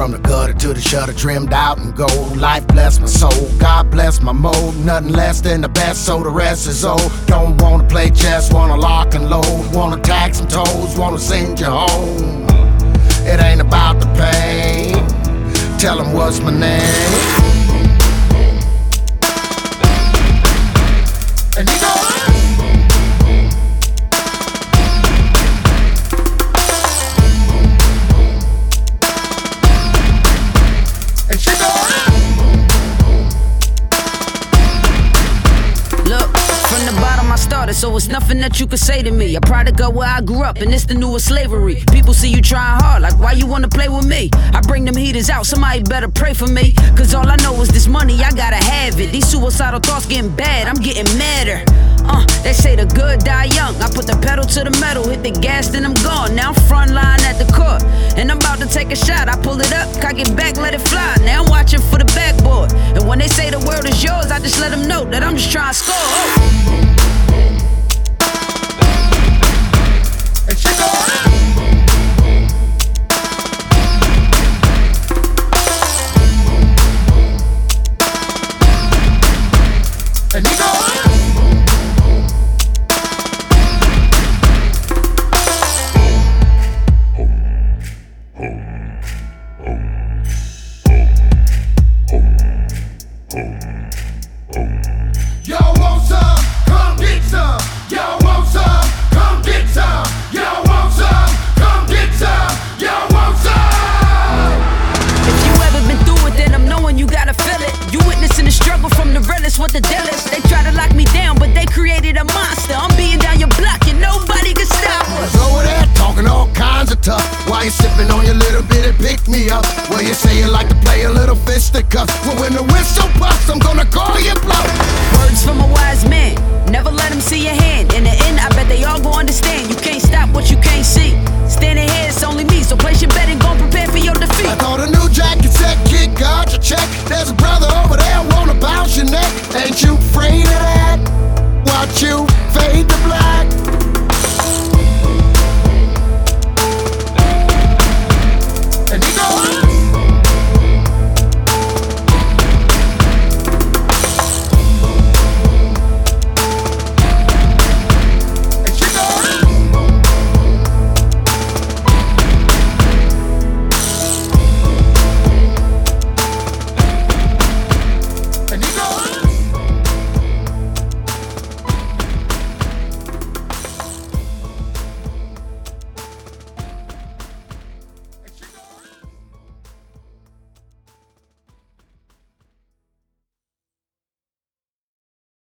From the gutter to the shutter, trimmed out in gold. Life bless my soul, God bless my mode. Nothing less than the best, so the rest is old. Don't wanna play chess, wanna lock and load. Wanna tag some toes, wanna send you home. It ain't about the pain. Tell 'em what's my name. And you know what? And she know what? Look, from the bottom I started, so it's nothing that you could say to me. A product of where I grew up, and it's the newest slavery. People see you trying hard, like why you wanna play with me? I bring them heaters out, somebody better pray for me. Cause all I know is this money, I gotta have it. These suicidal thoughts getting bad, I'm getting madder. They say the good die young. I put the pedal to the metal, hit the gas, then I'm gone. Now I'm front line at the court, and I'm about to take a shot. I pull it up, cock it back, let it fly. Now I'm watching for the backboard, and when they say the world is yours, I just let them know that I'm just trying to score. And she know what? And you know what? Y'all want some? Come get some. Y'all want some? Come get some. Y'all want some? Come get some. Y'all want some? If you ever been through it, then I'm knowing you gotta feel it. You witnessing the struggle from the realest, what the deal is. They try to lock me down, but they created a monster. I'm beating down your block and nobody can stop us. Over there talking all kinds of tough. While you sipping on your little bit and pick me up. Well, you say you like to play a little fisticuffs. Well, when the whistle busts, I'm gonna call you bluff. Words from a wise man, never let them see your hand. In the end, I bet they all gon' understand. You can't stop what you can't see.